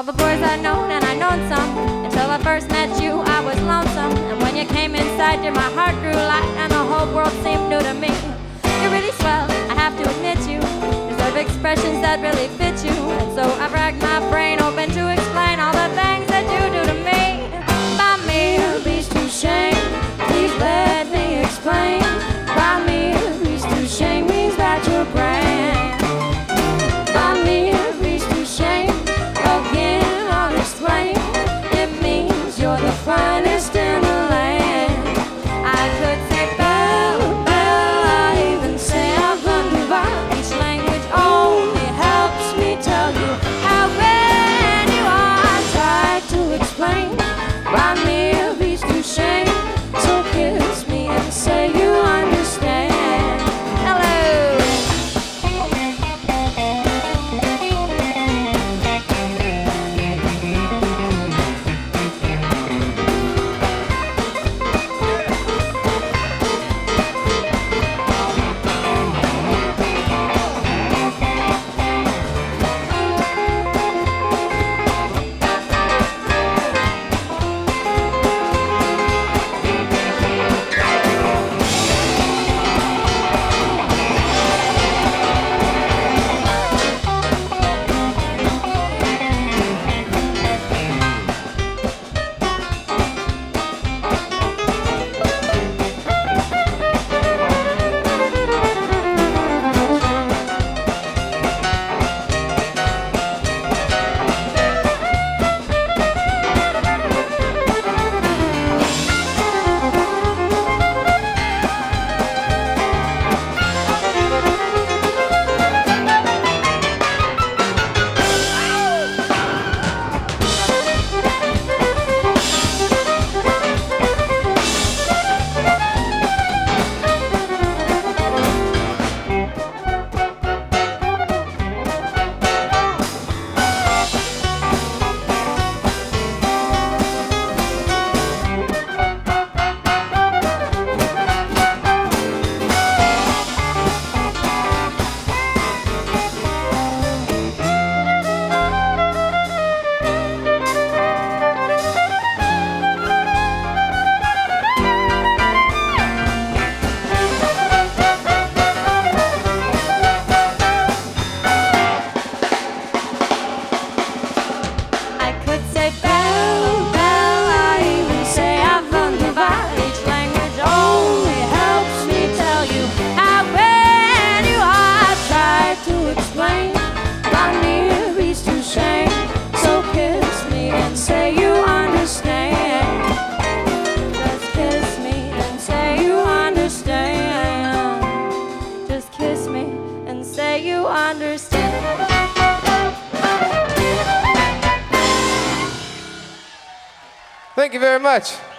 all the boys I'd known, and I'd known some. Until I first met you, I was lonesome. And when you came inside, dear, my heart grew light, and the whole world seemed new to me. You're really swell, I have to admit you deserve expressions that really fit you. And so I've racked my brain open to explain all the things that you do to me. By me, least to shame, please let me explain. By me, least to shame means that you're grand. By me, least to shame, again I'll explain. It means you're the finest in the land. I could say Belle, Belle, I even say I've learned to divide. Each language only helps me tell you how grand you are. I tried to explain. By me, least to shame, so kiss me and say you understand. Hello. Thank you very much.